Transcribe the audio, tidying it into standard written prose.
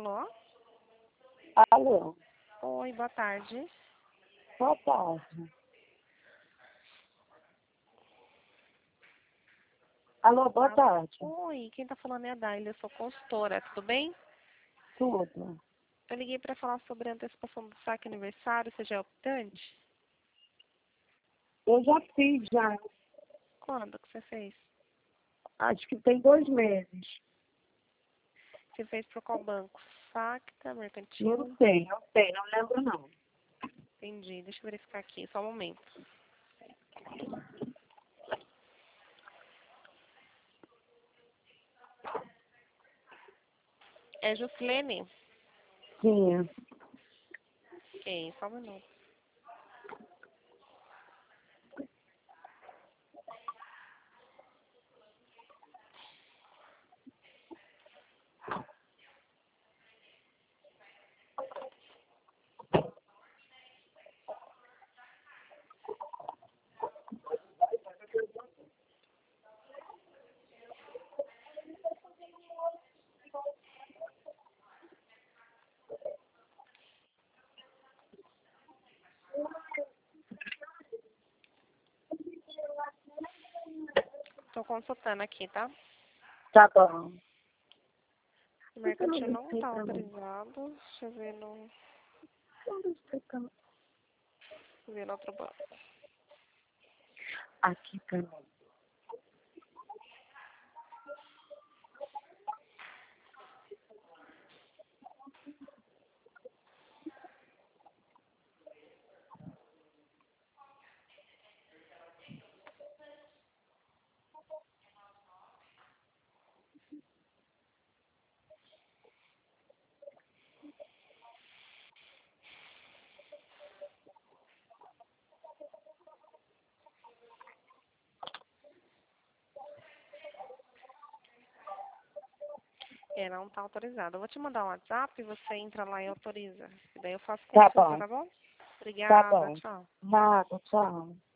Alô? Alô, Oi, boa tarde. boa tarde. Alô, boa tarde. Oi, quem tá falando é a Daila, eu sou consultora, tudo bem? Tudo. Eu liguei para falar sobre a antecipação do saque aniversário, você já é optante? Eu já fiz, já. Quando que você fez? Acho que tem 2 meses. Você fez por qual banco? Facta, Mercantil? Não sei, não lembro não. Entendi, deixa eu verificar aqui, só um momento. É Jusilene? Sim. Ok, só um minuto. Tô consultando aqui, tá? Tá bom. O Mercantil não tá autorizado. Deixa eu ver no, ver no outro banco. Aqui também. É, não tá autorizado. Eu vou te mandar um WhatsApp e você entra lá e autoriza. E daí eu faço Tá consulta, bom. tá bom? Tá Obrigada, bom. tchau. Nada, tchau.